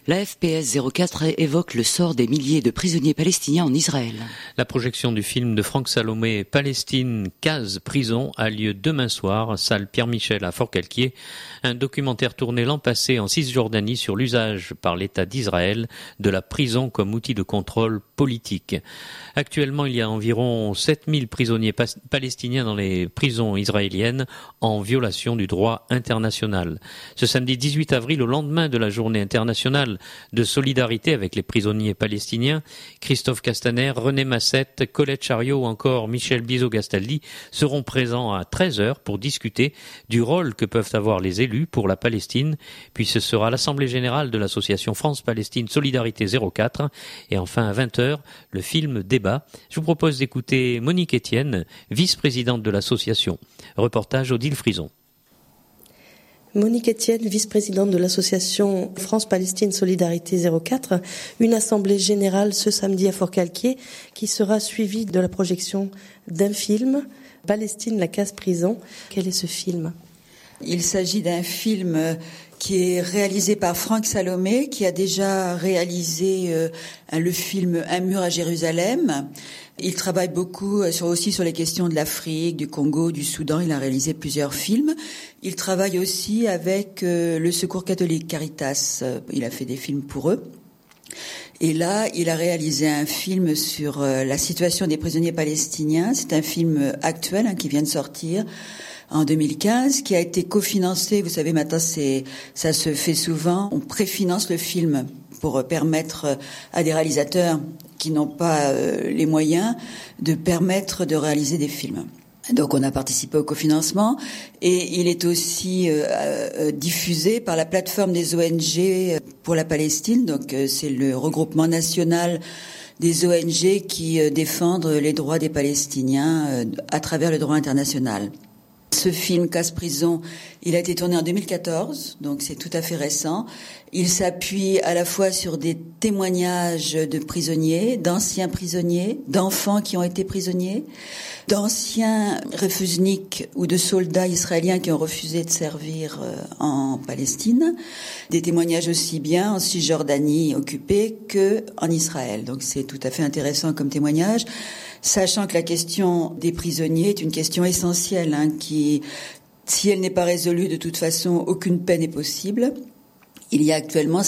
La FPS 04 évoque le sort des milliers de prisonniers palestiniens en Israël. La projection du film de Franck Salomé, Palestine, case prison, a lieu demain soir, salle Pierre-Michel à Forcalquier. Un documentaire tourné l'an passé en Cisjordanie sur l'usage par l'État d'Israël de la prison comme outil de contrôle politique. Actuellement, il y a environ 7000 prisonniers palestiniens dans les prisons israéliennes en violation du droit international. Ce samedi 18 avril, au lendemain de la journée internationale de solidarité avec les prisonniers palestiniens, Christophe Castaner, René Massette, Colette Chariot ou encore Michel Bizot-Gastaldi seront présents à 13h pour discuter du rôle que peuvent avoir les élus pour la Palestine. Puis ce sera l'Assemblée générale de l'association France-Palestine Solidarité 04 et enfin à 20h, le film Débat. Je vous propose d'écouter Monique Etienne, vice-présidente de l'association. Reportage Odile Frison. Monique Etienne, vice-présidente de l'association France-Palestine Solidarité 04, une assemblée générale ce samedi à Forcalquier qui sera suivie de la projection d'un film, Palestine, la case prison. Quel est ce film ? Il s'agit d'un film qui est réalisé par Franck Salomé, qui a déjà réalisé le film Un mur à Jérusalem. Il travaille beaucoup aussi sur les questions de l'Afrique, du Congo, du Soudan. Il a réalisé plusieurs films. Il travaille aussi avec le Secours catholique Caritas. Il a fait des films pour eux. Et là, il a réalisé un film sur la situation des prisonniers palestiniens. C'est un film actuel qui vient de sortir en 2015, qui a été cofinancé. Vous savez, maintenant, ça se fait souvent. On préfinance le film pour permettre à des réalisateurs qui n'ont pas les moyens de permettre de réaliser des films. Donc on a participé au cofinancement et il est aussi diffusé par la plateforme des ONG pour la Palestine. Donc c'est le regroupement national des ONG qui défendent les droits des Palestiniens à travers le droit international. Ce film, Casse Prison, il a été tourné en 2014, donc c'est tout à fait récent. Il s'appuie à la fois sur des témoignages de prisonniers, d'anciens prisonniers, d'enfants qui ont été prisonniers, d'anciens refusniks ou de soldats israéliens qui ont refusé de servir en Palestine, des témoignages aussi bien en Cisjordanie occupée que en Israël. Donc c'est tout à fait intéressant comme témoignage. Sachant que la question des prisonniers est une question essentielle, qui, si elle n'est pas résolue, de toute façon, aucune paix n'est possible. Il y a actuellement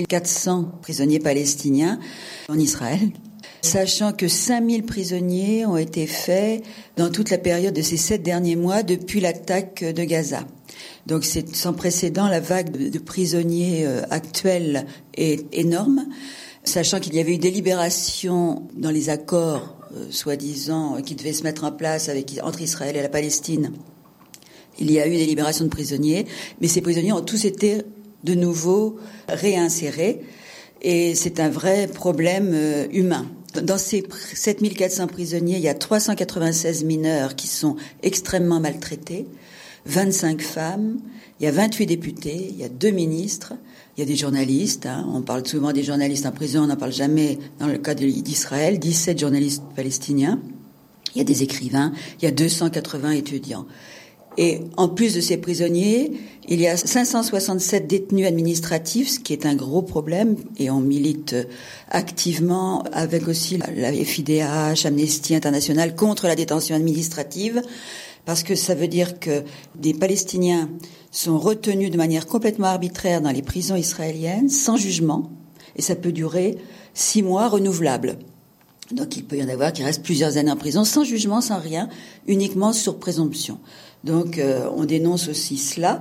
7400 prisonniers palestiniens en Israël, sachant que 5000 prisonniers ont été faits dans toute la période de ces 7 derniers mois depuis l'attaque de Gaza. Donc c'est sans précédent, la vague de prisonniers actuelle est énorme, sachant qu'il y avait eu des libérations dans les accords soi-disant qui devaient se mettre en place entre Israël et la Palestine. Il y a eu des libérations de prisonniers, mais ces prisonniers ont tous été de nouveau réinsérés et c'est un vrai problème humain. Dans ces 7400 prisonniers, il y a 396 mineurs qui sont extrêmement maltraités, 25 femmes, il y a 28 députés, il y a 2 ministres, il y a des journalistes, on parle souvent des journalistes en prison, on n'en parle jamais dans le cas d'Israël, 17 journalistes palestiniens, il y a des écrivains, il y a 280 étudiants. Et en plus de ces prisonniers, il y a 567 détenus administratifs, ce qui est un gros problème, et on milite activement avec aussi la FIDH, Amnesty International contre la détention administrative, parce que ça veut dire que des Palestiniens sont retenus de manière complètement arbitraire dans les prisons israéliennes, sans jugement, et ça peut durer 6 mois renouvelables. Donc il peut y en avoir qui restent plusieurs années en prison, sans jugement, sans rien, uniquement sur présomption. Donc on dénonce aussi cela.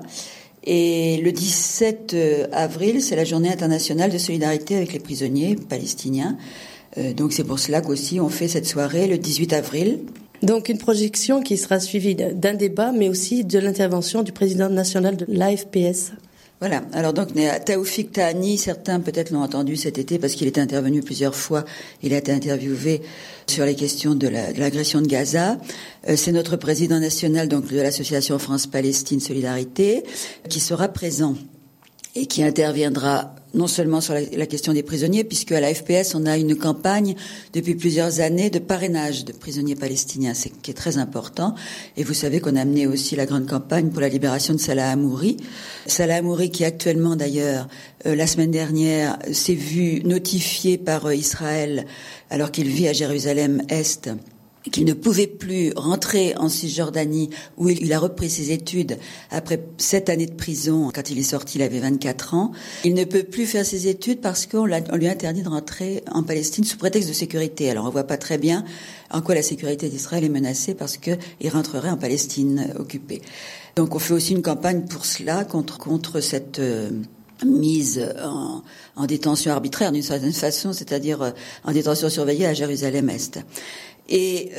Et le 17 avril, c'est la journée internationale de solidarité avec les prisonniers palestiniens. Donc c'est pour cela qu'aussi on fait cette soirée le 18 avril. Donc une projection qui sera suivie d'un débat, mais aussi de l'intervention du président national de l'AFPS. Voilà. Alors donc Taoufik Tahani, certains peut-être l'ont entendu cet été parce qu'il était intervenu plusieurs fois. Il a été interviewé sur les questions de l'agression de Gaza. C'est notre président national donc de l'association France-Palestine Solidarité qui sera présent et qui interviendra non seulement sur la question des prisonniers, puisque à la FPS, on a une campagne depuis plusieurs années de parrainage de prisonniers palestiniens, qui est très important. Et vous savez qu'on a mené aussi la grande campagne pour la libération de Salah Hamouri. Salah Hamouri, qui actuellement d'ailleurs, la semaine dernière, s'est vu notifié par Israël, alors qu'il vit à Jérusalem-Est, qu'il ne pouvait plus rentrer en Cisjordanie où il a repris ses études après 7 années de prison. Quand il est sorti, il avait 24 ans. Il ne peut plus faire ses études parce qu'on lui a interdit de rentrer en Palestine sous prétexte de sécurité. Alors on voit pas très bien en quoi la sécurité d'Israël est menacée parce qu'il rentrerait en Palestine occupée. Donc on fait aussi une campagne pour cela, contre cette mise en détention arbitraire d'une certaine façon, c'est-à-dire en détention surveillée à Jérusalem-Est. Et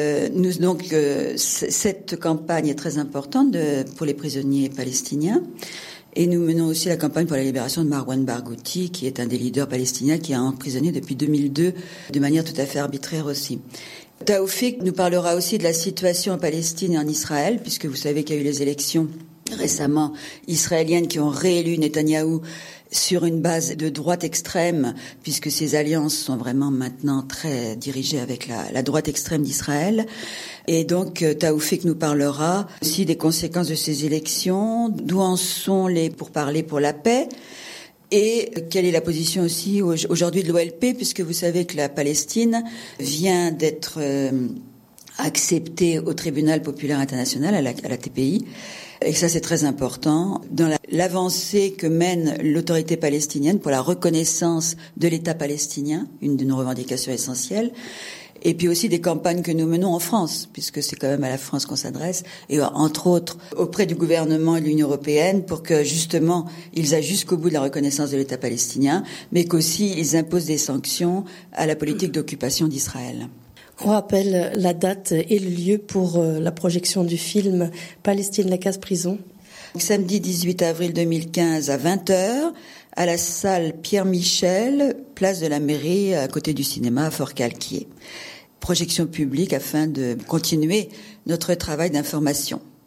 cette campagne est très importante pour les prisonniers palestiniens. Et nous menons aussi la campagne pour la libération de Marwan Barghouti, qui est un des leaders palestiniens qui est emprisonné depuis 2002 de manière tout à fait arbitraire aussi. Taoufik nous parlera aussi de la situation en Palestine et en Israël, puisque vous savez qu'il y a eu les élections récemment israéliennes qui ont réélu Netanyahou sur une base de droite extrême, puisque ces alliances sont vraiment maintenant très dirigées avec la droite extrême d'Israël. Et donc, Taoufik nous parlera aussi des conséquences de ces élections, d'où en sont les pourparlers pour la paix, et quelle est la position aussi aujourd'hui de l'OLP, puisque vous savez que la Palestine vient d'être acceptée au tribunal populaire international, à la TPI. Et ça, c'est très important. Dans l'avancée que mène l'autorité palestinienne pour la reconnaissance de l'État palestinien, une de nos revendications essentielles, et puis aussi des campagnes que nous menons en France, puisque c'est quand même à la France qu'on s'adresse, et entre autres auprès du gouvernement et de l'Union européenne, pour que justement ils aillent jusqu'au bout de la reconnaissance de l'État palestinien, mais qu'aussi ils imposent des sanctions à la politique d'occupation d'Israël. On rappelle la date et le lieu pour la projection du film Palestine, la case prison. Samedi 18 avril 2015 à 20h, à la salle Pierre-Michel, place de la mairie, à côté du cinéma à Forcalquier. Projection publique afin de continuer notre travail d'information.